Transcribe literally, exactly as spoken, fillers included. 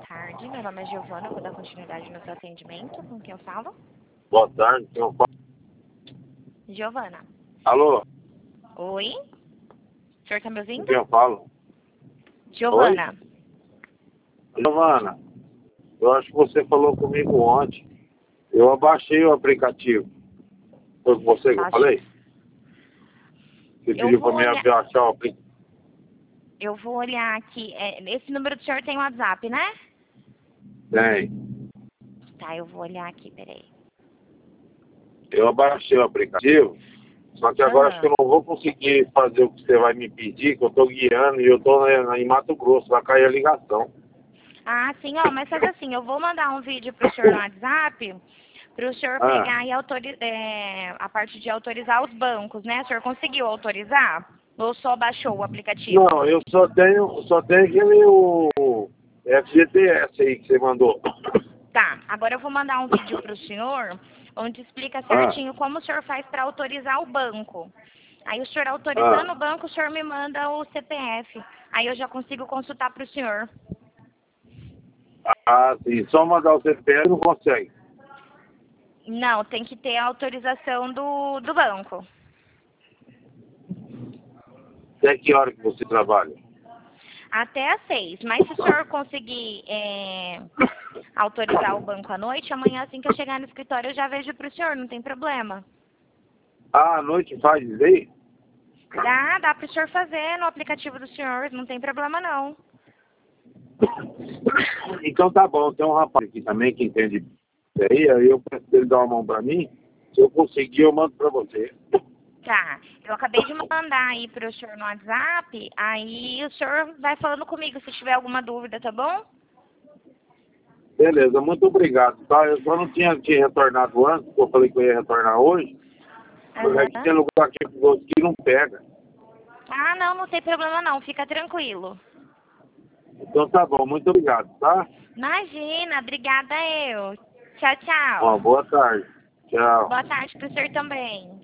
tarde, meu nome é Giovana, vou dar continuidade no seu atendimento. Com quem eu falo? Boa tarde, quem eu falo? Giovana. Alô? Oi? O senhor tá me Com ouvindo? quem eu falo? Giovana. Giovana, eu acho que você falou comigo ontem. Eu abaixei o aplicativo. Foi com você que eu Baixe- falei? Você Eu pediu vou para mim olhar- baixar o aplicativo. Eu vou olhar aqui. É, esse número do senhor tem WhatsApp, né? Tem. Tá, eu vou olhar aqui, peraí. Eu abaixei o aplicativo, só que agora Aham. acho que eu não vou conseguir fazer o que você vai me pedir, que eu estou guiando e eu estou em Mato Grosso, vai cair a ligação. Ah, sim, ó, mas faz assim, eu vou mandar um vídeo pro senhor no WhatsApp, pro senhor Ah. pegar e autorizar, a parte de autorizar os bancos, né? O senhor conseguiu autorizar? Ou só baixou o aplicativo? Não, eu só tenho, só tenho aquele o F G T S aí que você mandou. Tá, agora eu vou mandar um vídeo pro senhor, onde explica Ah. certinho como o senhor faz para autorizar o banco. Aí o senhor autorizando Ah. o banco, o senhor me manda o C P F. Aí eu já consigo consultar pro senhor. Ah, sim. Só mandar o C P F não consegue. Não, tem que ter a autorização do, do banco. Até que hora que você trabalha? Até às seis. Mas se o senhor conseguir é, autorizar o banco à noite, amanhã assim que eu chegar no escritório eu já vejo pro senhor, não tem problema. Ah, à noite faz isso aí? Dá, dá pro senhor fazer no aplicativo do senhor, não tem problema não. Então tá bom. Tem um rapaz aqui também que entende isso aí, aí eu peço ele dar uma mão pra mim. Se eu conseguir, eu mando pra você. Tá, eu acabei de mandar aí pro senhor no WhatsApp, aí o senhor vai falando comigo se tiver alguma dúvida, tá bom? Beleza, muito obrigado, tá? Eu só não tinha te retornado antes, porque eu falei que eu ia retornar hoje. Mas é que tem Aham. lugar aqui que não pega. Ah, não, não tem problema não, fica tranquilo. Então tá bom, muito obrigado, tá? Imagina, obrigada eu. Tchau, Uma tchau. boa tarde. Tchau. Boa tarde pro senhor também.